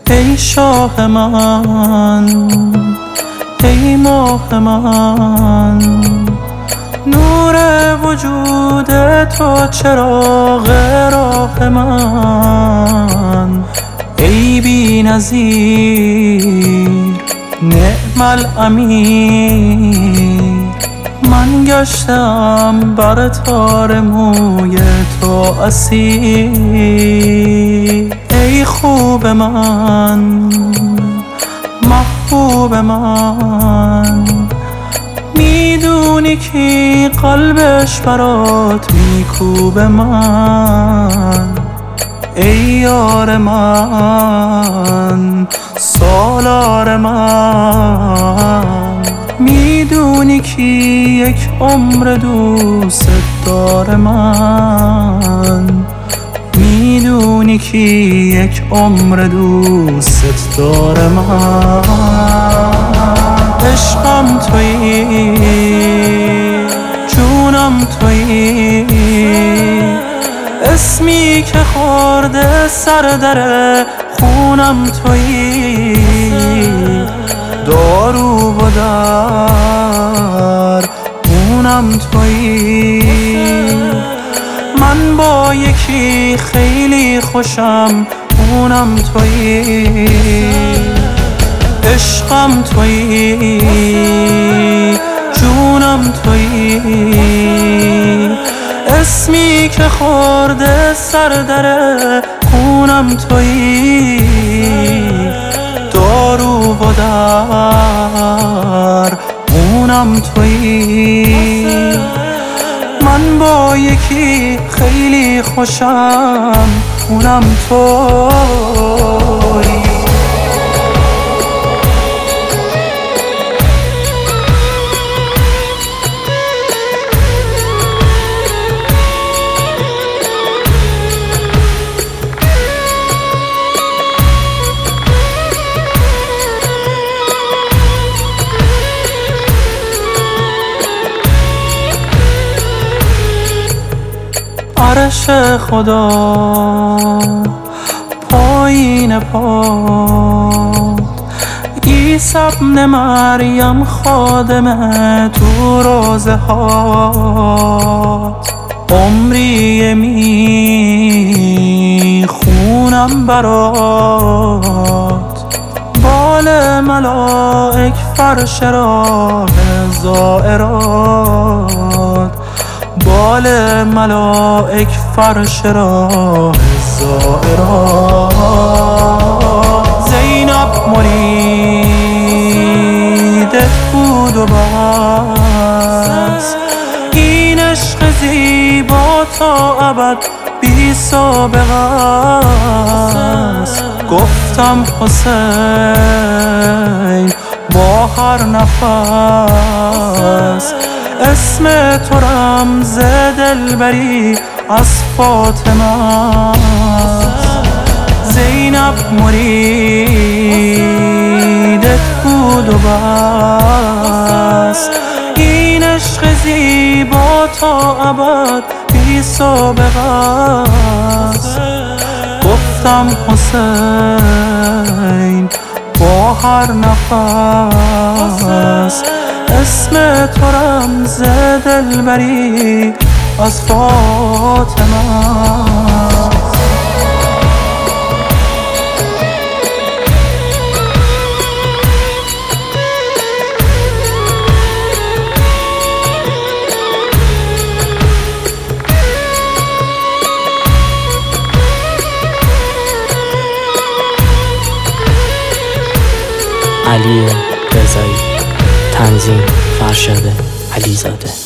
ای شاه من، ای ماه من، نور وجود تو چراغ راه من. ای بی نظیر نعم الامیر، من گشتم بر تار موی تو اسیر. ای خوب من، محبوب من، میدونی کی قلبش برات میکوبه من. ای یار من، سالار من، میدونی کی یک عمر دوست داره من. میدونی کی یک عمر دوست داره من. عشقم تویی، جونم تویی، اسمی که خورده سر در خونم تویی. دارو و درمونم تویی. من با یکی خیلی خوشم، اونم تویی. عشقم تویی، جونم تویی، اسمی که خورده سر در خونم تویی. دارو و درمونم تویی. من با یکی خیلی خوشم، اونم تویی. عرش خدا پایین پا، عیسی ابن مریم خادم تو روزه ها. عمری میخونم برات، بال ملائک فرش راه زائرات. بال ملائک فرش راه زائرات. زینب مریدت بود و بس، این عشق زیبا تا ابد بی سابقه است. گفتم حسین با هر نفس، اسم تو رمز دلبری از فاطمه است. زینب مریدت بود و بس، این عشق زیبا تا ابد بی سابقه است. گفتم حسین با هر نفس، اسم تو رمز دلبری از فاطمه. علی رضایی، تنظیم فرشاد علیزاده.